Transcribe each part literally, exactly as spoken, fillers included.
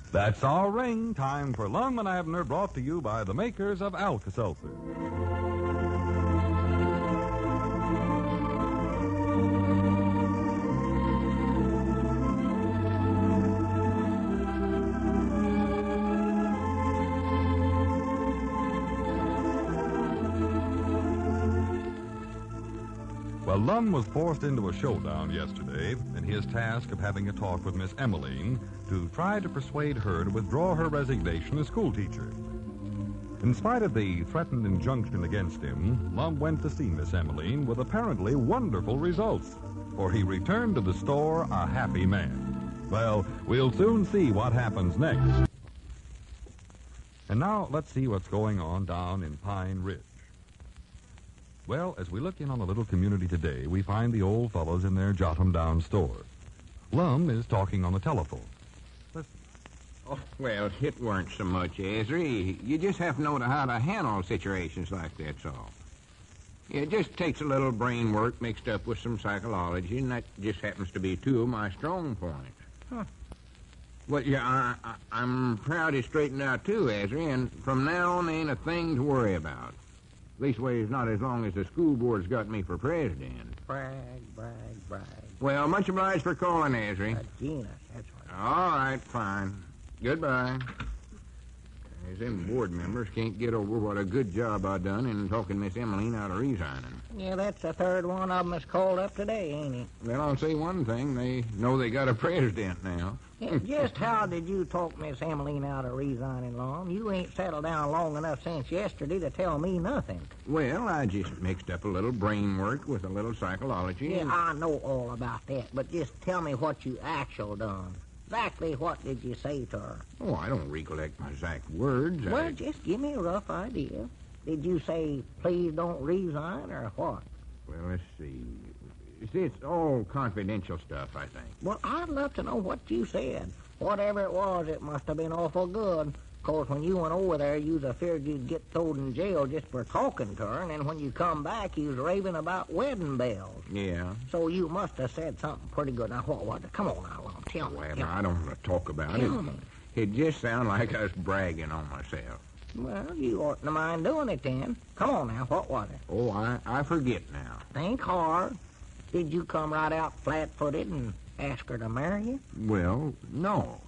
That's our ring. Time for Lum and Abner, brought to you by the makers of Alka-Seltzer. Well, Lum was forced into a showdown yesterday in his task of having a talk with Miss Emmeline to try to persuade her to withdraw her resignation as schoolteacher. In spite of the threatened injunction against him, Lum went to see Miss Emmeline with apparently wonderful results, for he returned to the store a happy man. Well, we'll soon see what happens next. And now let's see what's going on down in Pine Ridge. Well, as we look in on the little community today, we find the old fellows in their jot-em-down store. Lum is talking on the telephone. Listen. Oh, well, it weren't so much, Ezra. You just have to know how to handle situations like that, so. It just takes a little brain work mixed up with some psychology, and that just happens to be two of my strong points. Huh. Well, yeah, I, I, I'm proud it's straightened out, too, Ezra, and from now on, ain't a thing to worry about. Leastways, not as long as the school board's got me for president. Brag, brag, brag. Well, much obliged for calling, Ezra. Uh, Gina, that's what. All right, fine. Goodbye. As them board members can't get over what a good job I done in talking Miss Emmeline out of resigning. Yeah, that's the third one of them that's called up today, ain't it? Well, I'll say one thing. They know they got a president now. Yeah, just how did you talk Miss Emmeline out of resigning, Lum? You ain't settled down long enough since yesterday to tell me nothing. Well, I just mixed up a little brain work with a little psychology. Yeah, and... I know all about that, but just tell me what you actual done. Exactly what did you say to her? Oh, I don't recollect my exact words. Well, I... just give me a rough idea. Did you say, please don't resign, or what? Well, let's see. See, it's all confidential stuff, I think. Well, I'd love to know what you said. Whatever it was, it must have been awful good. 'Cause when you went over there, you was afeard you'd get thrown in jail just for talking to her, and then when you come back, you was raving about wedding bells. Yeah. So you must have said something pretty good. Now, what was it? Come on now, Lum, tell me. Well, tell I don't want to talk about tell it. Me. It just sounded like I was bragging on myself. Well, you oughtn't to mind doing it then. Come on now, what was it? Oh, I, I forget now. Think hard. Did you come right out flat-footed and ask her to marry you? Well, no.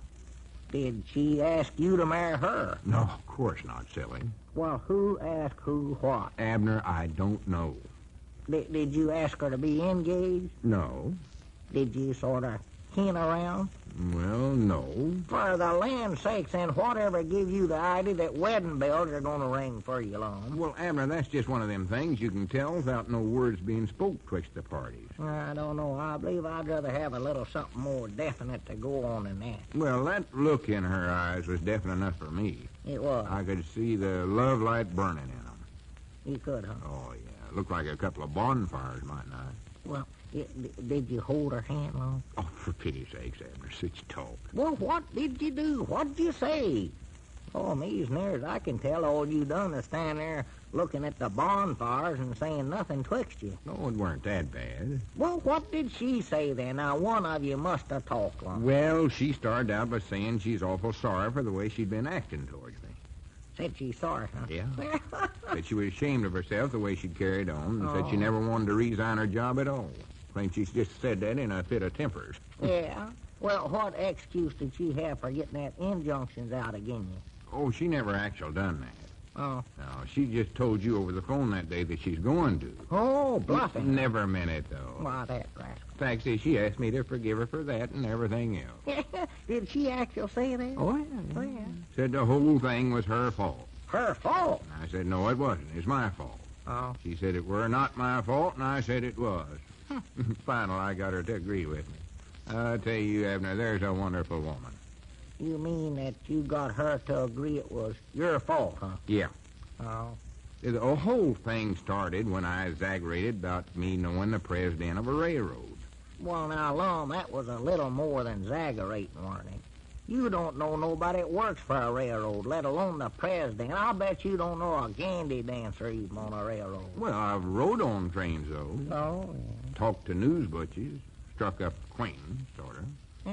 Did she ask you to marry her? No, of course not, silly. Well, who asked who what? Abner, I don't know. D- did you ask her to be engaged? No. Did you sort of hint around? Well, no. For the land's sakes, then whatever give you the idea that wedding bells are going to ring for you, Lum? Well, Abner, that's just one of them things you can tell without no words being spoke twixt the parties. I don't know. I believe I'd rather have a little something more definite to go on than that. Well, that look in her eyes was definite enough for me. It was. I could see the love light burning in them. You could, huh? Oh, yeah. Looked like a couple of bonfires, might not. Well, it, did you hold her hand, Lum? Oh, for pity's sakes, Abner, such talk. Well, what did you do? What did you say? Oh, me, as near as I can tell, all you done is stand there looking at the bonfires and saying nothing twixt you. No, it weren't that bad. Well, what did she say then? Now, one of you must have talked, Lum. Well, she started out by saying she's awful sorry for the way she'd been acting towards me. Said she's sorry, huh? Yeah. Said she was ashamed of herself the way she'd carried on, and oh. said she never wanted to resign her job at all. Claimed she just said that in a fit of tempers. Yeah? Well, what excuse did she have for getting that injunctions out again you? Oh, she never actually done that. Oh. No, she just told you over the phone that day that she's going to. Oh, bluffing. Never meant it, though. Why, that rascal. Fact is, she asked me to forgive her for that and everything else. Did she actually say that? Oh, yeah. Oh, yeah. Said the whole thing was her fault. Her fault? I said, no, it wasn't. It's my fault. Oh. She said it were not my fault, and I said it was. Finally, I got her to agree with me. I tell you, Abner, there's a wonderful woman. You mean that you got her to agree it was your fault, huh? Yeah. Oh. The whole thing started when I exaggerated about me knowing the president of a railroad. Well, now, Lum, that was a little more than exaggerating, wasn't it? You don't know nobody that works for a railroad, let alone the president. I'll bet you don't know a gandy dancer even on a railroad. Well, I've rode on trains, though. Oh, yeah. Talked to news butches. Struck up acquaintance, sort of. Yeah.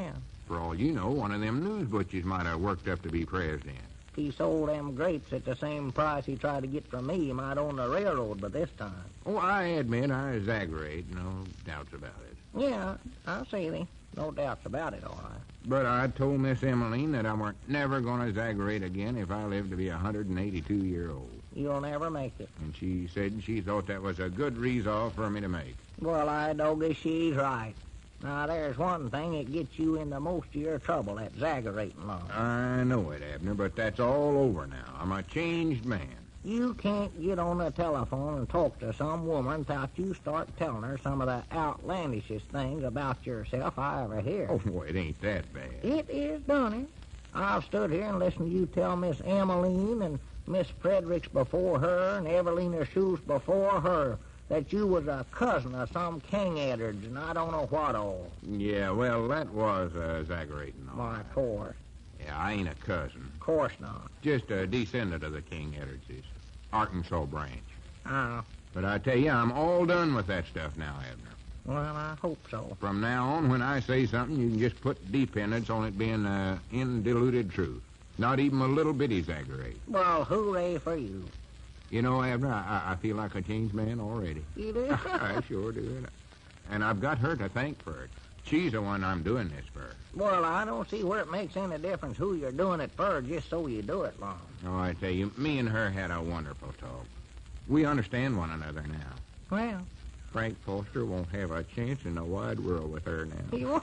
For all you know, one of them news butchers might have worked up to be president. If he sold them grapes at the same price he tried to get from me, he might own the railroad by this time. Oh, I admit I exaggerate, no doubts about it. Yeah, I see thee. No doubts about it, all right. But I told Miss Emmeline that I weren't never going to exaggerate again if I lived to be a one hundred eighty-two year old. You'll never make it. And she said she thought that was a good resolve for me to make. Well, I doggy, she's right. Now, there's one thing that gets you into most of your trouble, that exaggerating law. I know it, Abner, but that's all over now. I'm a changed man. You can't get on the telephone and talk to some woman without you start telling her some of the outlandishest things about yourself I ever hear. Oh, boy, it ain't that bad. It is, Donny. I've stood here and listened to you tell Miss Emmeline and Miss Fredericks before her and Evelina Schultz before her that you was a cousin of some King Eddards and I don't know what all. Yeah, well, that was uh, exaggerating. All Why, right. of course. Yeah, I ain't a cousin. Of course not. Just a descendant of the King Eddardses, Arkansas branch. Oh, But I tell you, I'm all done with that stuff now, Abner. well, I hope so. From now on, when I say something, you can just put dependence on it being uh, undiluted truth. Not even a little bit exaggerate. Well, hooray for you. You know, Abner, I, I feel like a changed man already. You do? I sure do. And I've got her to thank for it. She's the one I'm doing this for. Well, I don't see where it makes any difference who you're doing it for, just so you do it, Lon. Oh, I tell you, me and her had a wonderful talk. We understand one another now. Well, Frank Foster won't have a chance in the wide world with her now. you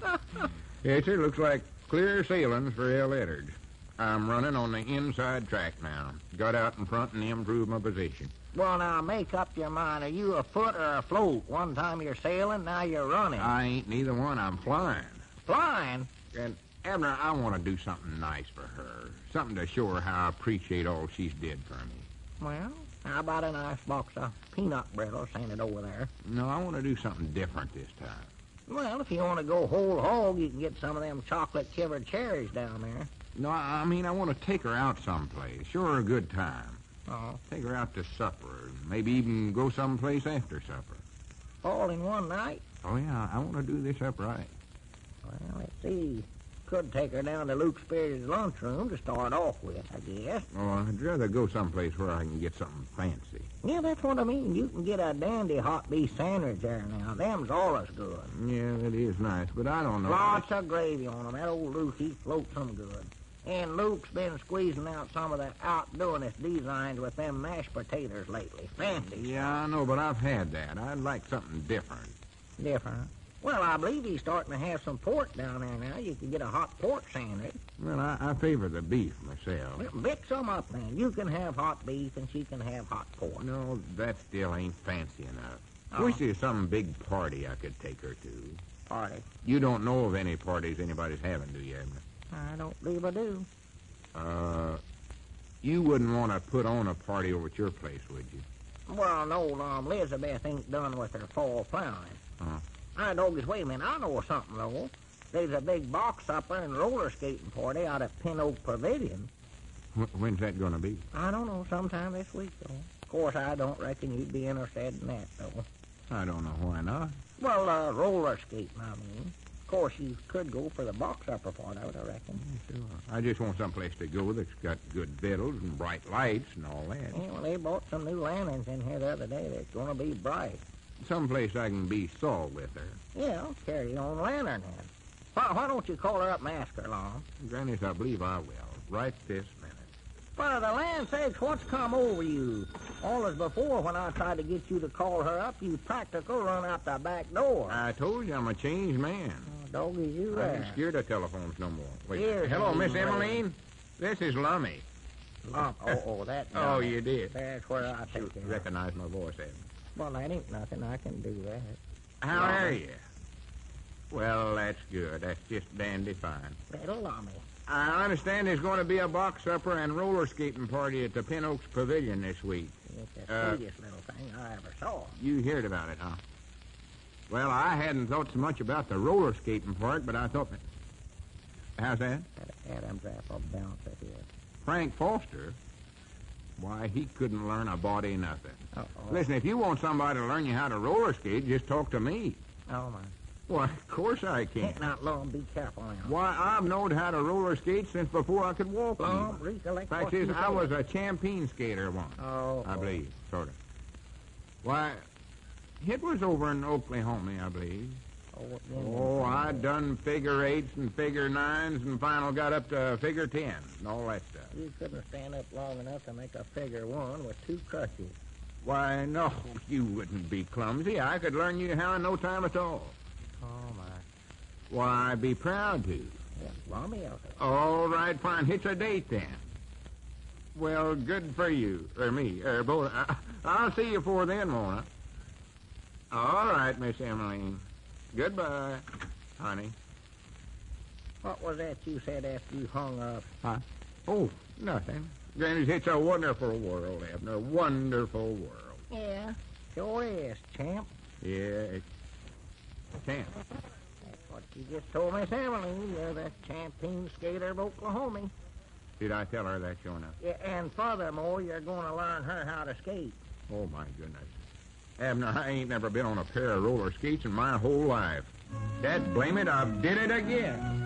Yes, it looks like clear sailings for El Eddard. I'm running on the inside track now. Got out in front and improved my position. Well, now, make up your mind. Are you a foot or a float? One time you're sailing, now you're running. I ain't neither one. I'm flying. Flying? And, Abner, I want to do something nice for her. Something to show her how I appreciate all she's did for me. Well, how about a nice box of peanut brittle, send it over there? No, I want to do something different this time. Well, if you want to go whole hog, you can get some of them chocolate-covered cherries down there. No, I I mean, I want to take her out someplace. Show her a good time. Oh, Take her out to supper. Maybe even go someplace after supper. all in one night? Oh, yeah, I want to do this up right. Well, let's see. Could take her down to Luke Spears' lunchroom to start off with, I guess. Oh, I'd rather go someplace where I can get something fancy. Yeah, that's what I mean. You can get a dandy hot beef sandwich there now. Them's always good. Yeah, that is nice, but I don't know. Lots of gravy on 'em. That old Luke, he floats 'em good. And Luke's been squeezing out some of the outdoingest designs with them mashed potatoes lately. Fancy. Yeah, I know, but I've had that. I'd like something different. Different. Well, I believe he's starting to have some pork down there now. You can get a hot pork sandwich. Well, I, I favor the beef myself. Well, mix them up then. You can have hot beef and she can have hot pork. No, that still ain't fancy enough. Oh. Wish there's some big party I could take her to. Party. You don't know of any parties anybody's having, do you, Abner? I don't believe I do. Uh, you wouldn't want to put on a party over at your place, would you? Well, no, um, Elizabeth ain't done with her fall plowing. Uh-huh. I doggies, wait a minute. I know something, though. There's a big box supper and roller skating party out at Pin Oak Pavilion. Wh- when's that going to be? I don't know, sometime this week, though. Of course, I don't reckon you'd be interested in that, though. I don't know why not. Well, uh, roller skating, I mean. Of course, you could go for the box supper part of it, I reckon. Sure. I just want someplace to go that's got good victuals and bright lights and all that. Yeah, well, they bought some new lanterns in here the other day that's going to be bright. Someplace I can be salt with her. Yeah, carry your own lantern then. Why, why don't you call her up and ask her, Lon? Grannis, I believe I will. Right this minute. For the land sakes, what's come over you? All as before, when I tried to get you to call her up, you practical run out the back door. I told you I'm a changed man. Oh, doggy, you I there. ain't scared of telephones no more. Wait. Here's Hello, the Miss ring. Emmeline. This is Lummy. Oh, oh, oh, that. Oh, no. you did. That's where I You take it. recognize my voice, Abner. Well, that ain't nothing. I can do that. How Lummy. are you? Well, that's good. That's just dandy fine. Little Lummy. I understand there's going to be a box supper and roller skating party at the Pin Oaks Pavilion this week. It's the Uh, sweetest little thing I ever saw. You heard about it, huh? Well, I hadn't thought so much about the roller skating part, but I thought... That... How's that? That Adam's apple bouncer here. Frank Foster? Why, he couldn't learn a body nothing. Uh-oh. Listen, if you want somebody to learn you how to roller skate, just talk to me. Oh, my. Why, of course I can. Not Lum, be careful now. Why, I've known how to roller skate since before I could walk. Lum, recollect Fact what is, you I said. was a champion skater once. Oh, I oh. believe, sort of. Why, it was over in Oklahoma, I believe. Oh, what then? Oh, I done figure eights and figure nines and final got up to figure ten and all that stuff. You couldn't stand up long enough to make a figure one with two crutches. Why, no, you wouldn't be clumsy. I could learn you how in no time at all. Oh, my. Why, I'd be proud to. Yeah, Lummy, I'll say. All right, fine. It's a date then. Well, good for you, or me, or both. I, I'll see you for then, won't I? All right, Miss Emmeline. Goodbye, honey. What was that you said after you hung up? Huh? Oh, nothing. Granny, it's a wonderful world, Abner. A wonderful world. Yeah, sure is, champ. Yeah, it's champ. That's what you just told Miss Emily. You're the champion skater of Oklahoma. Did I tell her that, sure enough? Yeah, and furthermore, you're going to learn her how to skate. Oh, my goodness. Abner, I ain't never been on a pair of roller skates in my whole life. Dad, blame it, I did it again.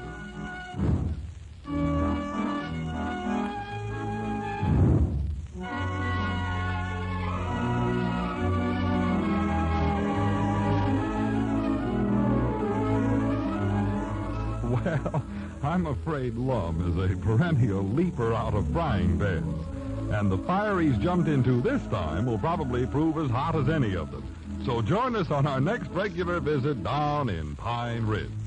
Well, I'm afraid Lum is a perennial leaper out of frying pans. And the fire he's jumped into this time will probably prove as hot as any of them. So join us on our next regular visit down in Pine Ridge.